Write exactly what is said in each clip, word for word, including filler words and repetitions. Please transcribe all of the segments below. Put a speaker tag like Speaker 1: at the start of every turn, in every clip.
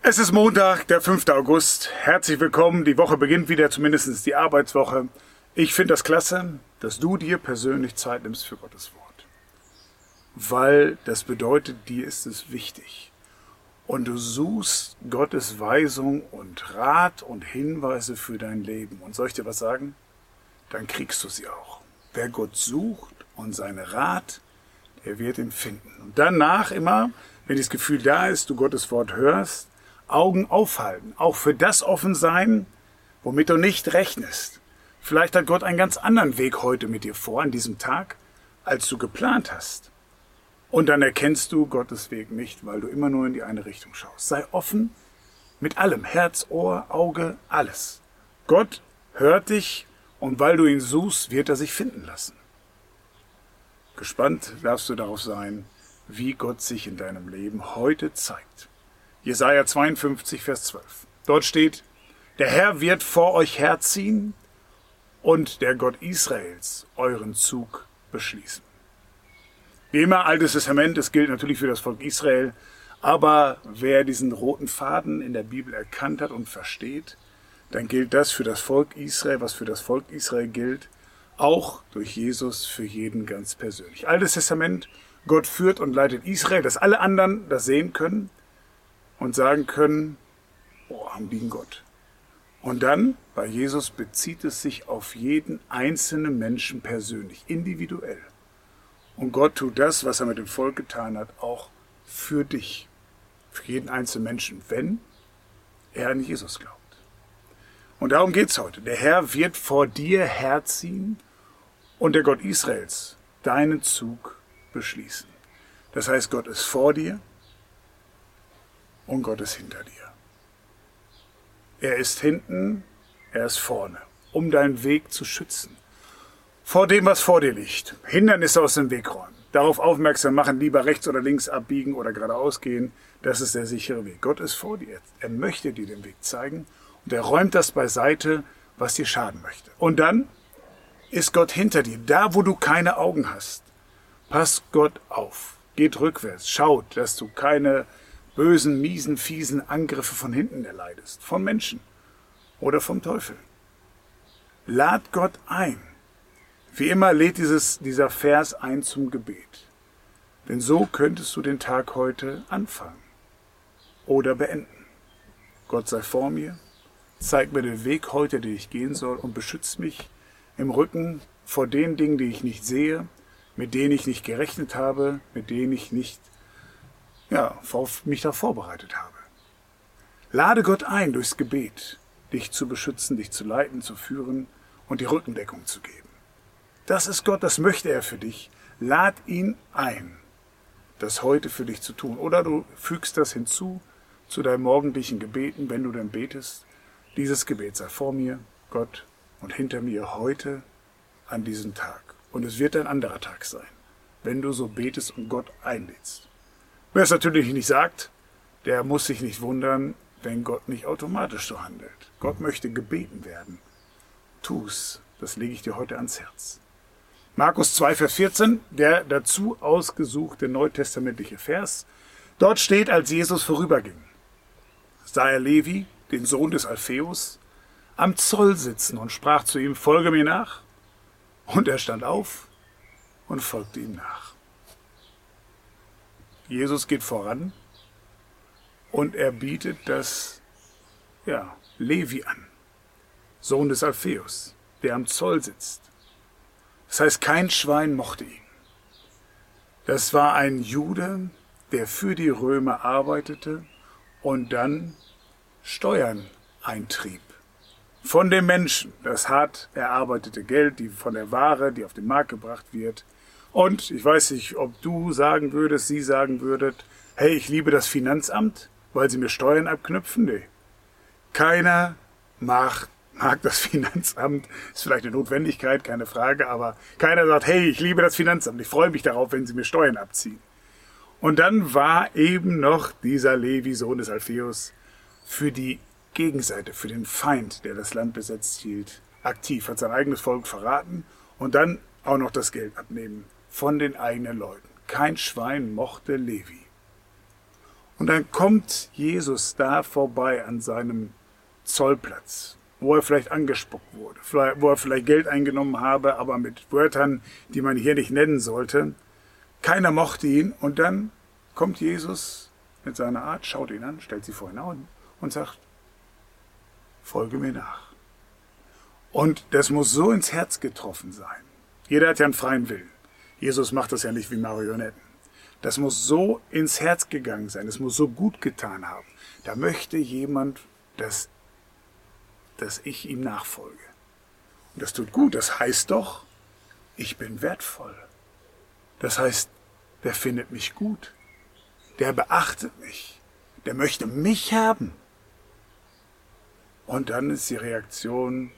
Speaker 1: Es ist Montag, der fünfte August. Herzlich willkommen. Die Woche beginnt wieder, zumindest die Arbeitswoche. Ich finde das klasse, dass du dir persönlich Zeit nimmst für Gottes Wort. Weil das bedeutet, dir ist es wichtig. Und du suchst Gottes Weisung und Rat und Hinweise für dein Leben. Und soll ich dir was sagen? Dann kriegst du sie auch. Wer Gott sucht und seine Rat, der wird ihn finden. Und danach immer, wenn das Gefühl da ist, du Gottes Wort hörst, Augen aufhalten, auch für das offen sein, womit du nicht rechnest. Vielleicht hat Gott einen ganz anderen Weg heute mit dir vor, an diesem Tag, als du geplant hast. Und dann erkennst du Gottes Weg nicht, weil du immer nur in die eine Richtung schaust. Sei offen mit allem, Herz, Ohr, Auge, alles. Gott hört dich und weil du ihn suchst, wird er sich finden lassen. Gespannt darfst du darauf sein, wie Gott sich in deinem Leben heute zeigt. Jesaja zweiundfünfzig, Vers zwölf. Dort steht, der Herr wird vor euch herziehen und der Gott Israels euren Zug beschließen. Wie immer, Altes Testament, es gilt natürlich für das Volk Israel, aber wer diesen roten Faden in der Bibel erkannt hat und versteht, dann gilt das für das Volk Israel, was für das Volk Israel gilt, auch durch Jesus für jeden ganz persönlich. Altes Testament, Gott führt und leitet Israel, dass alle anderen das sehen können und sagen können, oh, haben die einen Gott. Und dann, bei Jesus bezieht es sich auf jeden einzelnen Menschen persönlich, individuell. Und Gott tut das, was er mit dem Volk getan hat, auch für dich, für jeden einzelnen Menschen, wenn er an Jesus glaubt. Und darum geht's heute. Der Herr wird vor dir herziehen und der Gott Israels deinen Zug beschließen. Das heißt, Gott ist vor dir und Gott ist hinter dir. Er ist hinten, er ist vorne, um deinen Weg zu schützen. Vor dem, was vor dir liegt. Hindernisse aus dem Weg räumen. Darauf aufmerksam machen, lieber rechts oder links abbiegen oder geradeaus gehen. Das ist der sichere Weg. Gott ist vor dir. Er möchte dir den Weg zeigen und er räumt das beiseite, was dir schaden möchte. Und dann ist Gott hinter dir. Da, wo du keine Augen hast, passt Gott auf. Geht rückwärts. Schaut, dass du keine bösen, miesen, fiesen Angriffe von hinten erleidest. Von Menschen oder vom Teufel. Lad Gott ein. Wie immer lädt dieses, dieser Vers ein zum Gebet. Denn so könntest du den Tag heute anfangen oder beenden. Gott sei vor mir, zeig mir den Weg heute, den ich gehen soll und beschütze mich im Rücken vor den Dingen, die ich nicht sehe, mit denen ich nicht gerechnet habe, mit denen ich nicht ja, mich darauf vorbereitet habe. Lade Gott ein, durchs Gebet, dich zu beschützen, dich zu leiten, zu führen und die Rückendeckung zu geben. Das ist Gott, das möchte er für dich. Lad ihn ein, das heute für dich zu tun. Oder du fügst das hinzu zu deinen morgendlichen Gebeten, wenn du dann betest. Dieses Gebet sei vor mir, Gott, und hinter mir heute an diesem Tag. Und es wird ein anderer Tag sein, wenn du so betest und Gott einlädst. Wer es natürlich nicht sagt, der muss sich nicht wundern, wenn Gott nicht automatisch so handelt. Gott möchte gebeten werden. Tu's, das lege ich dir heute ans Herz. Markus zwei, Vers vierzehn, der dazu ausgesuchte neutestamentliche Vers. Dort steht, als Jesus vorüberging, sah er Levi, den Sohn des Alpheus, am Zoll sitzen und sprach zu ihm, folge mir nach. Und er stand auf und folgte ihm nach. Jesus geht voran und er bietet das ja, Levi an, Sohn des Alpheus, der am Zoll sitzt. Das heißt, kein Schwein mochte ihn. Das war ein Jude, der für die Römer arbeitete und dann Steuern eintrieb. Von den Menschen, das hart erarbeitete Geld, die von der Ware, die auf den Markt gebracht wird. Und ich weiß nicht, ob du sagen würdest, sie sagen würdet, hey, ich liebe das Finanzamt, weil sie mir Steuern abknüpfen. Nee. Keiner mag, mag das Finanzamt. Ist vielleicht eine Notwendigkeit, keine Frage, aber keiner sagt, hey, ich liebe das Finanzamt. Ich freue mich darauf, wenn sie mir Steuern abziehen. Und dann war eben noch dieser Levi, Sohn des Alpheus, für die Gegenseite, für den Feind, der das Land besetzt hielt, aktiv, hat sein eigenes Volk verraten und dann auch noch das Geld abnehmen von den eigenen Leuten. Kein Schwein mochte Levi. Und dann kommt Jesus da vorbei an seinem Zollplatz, wo er vielleicht angespuckt wurde, wo er vielleicht Geld eingenommen habe, aber mit Wörtern, die man hier nicht nennen sollte. Keiner mochte ihn und dann kommt Jesus mit seiner Art, schaut ihn an, stellt sie vor ihn an und sagt, folge mir nach. Und das muss so ins Herz getroffen sein. Jeder hat ja einen freien Willen. Jesus macht das ja nicht wie Marionetten. Das muss so ins Herz gegangen sein, es muss so gut getan haben. Da möchte jemand, dass, dass ich ihm nachfolge. Und das tut gut, das heißt doch, ich bin wertvoll. Das heißt, der findet mich gut. Der beachtet mich. Der möchte mich haben. Und dann ist die Reaktion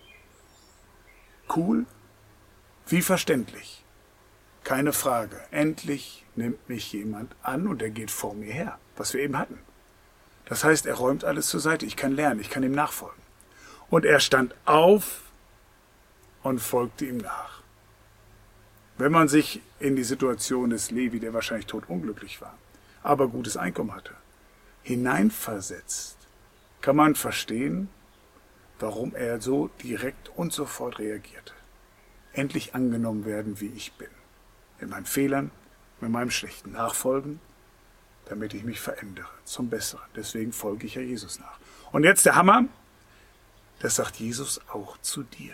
Speaker 1: cool, wie verständlich. Keine Frage. Endlich nimmt mich jemand an und er geht vor mir her, was wir eben hatten. Das heißt, er räumt alles zur Seite. Ich kann lernen, ich kann ihm nachfolgen. Und er stand auf und folgte ihm nach. Wenn man sich in die Situation des Levi, der wahrscheinlich totunglücklich war, aber gutes Einkommen hatte, hineinversetzt, kann man verstehen, warum er so direkt und sofort reagierte. Endlich angenommen werden, wie ich bin. Mit meinen Fehlern, mit meinem schlechten Nachfolgen, damit ich mich verändere zum Besseren. Deswegen folge ich ja Jesus nach. Und jetzt der Hammer, das sagt Jesus auch zu dir.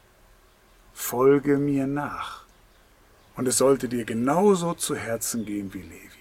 Speaker 1: Folge mir nach. Und es sollte dir genauso zu Herzen gehen wie Levi.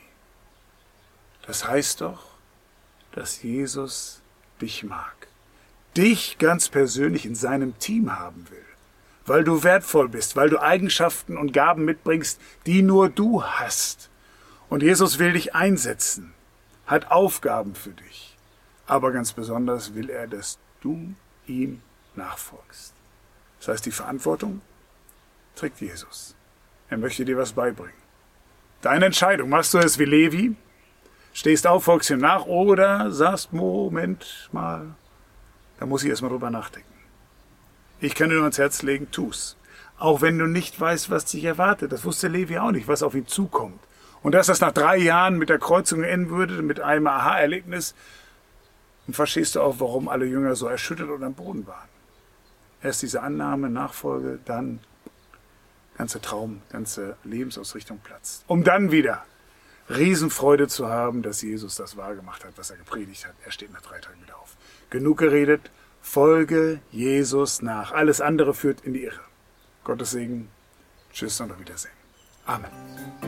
Speaker 1: Das heißt doch, dass Jesus dich mag. Dich ganz persönlich in seinem Team haben will. Weil du wertvoll bist, weil du Eigenschaften und Gaben mitbringst, die nur du hast. Und Jesus will dich einsetzen, hat Aufgaben für dich. Aber ganz besonders will er, dass du ihm nachfolgst. Das heißt, die Verantwortung trägt Jesus. Er möchte dir was beibringen. Deine Entscheidung, machst du es wie Levi, stehst auf, folgst ihm nach oder sagst, Moment mal, da muss ich erstmal drüber nachdenken. Ich kann dir nur ans Herz legen, tu's. Auch wenn du nicht weißt, was dich erwartet. Das wusste Levi auch nicht, was auf ihn zukommt. Und dass das nach drei Jahren mit der Kreuzung enden würde, mit einem Aha-Erlebnis, dann verstehst du auch, warum alle Jünger so erschüttert und am Boden waren. Erst diese Annahme, Nachfolge, dann ganze Traum, ganze Lebensausrichtung platzt. Um dann wieder Riesenfreude zu haben, dass Jesus das wahrgemacht hat, was er gepredigt hat. Er steht nach drei Tagen wieder auf. Genug geredet. Folge Jesus nach. Alles andere führt in die Irre. Gottes Segen. Tschüss und auf Wiedersehen. Amen.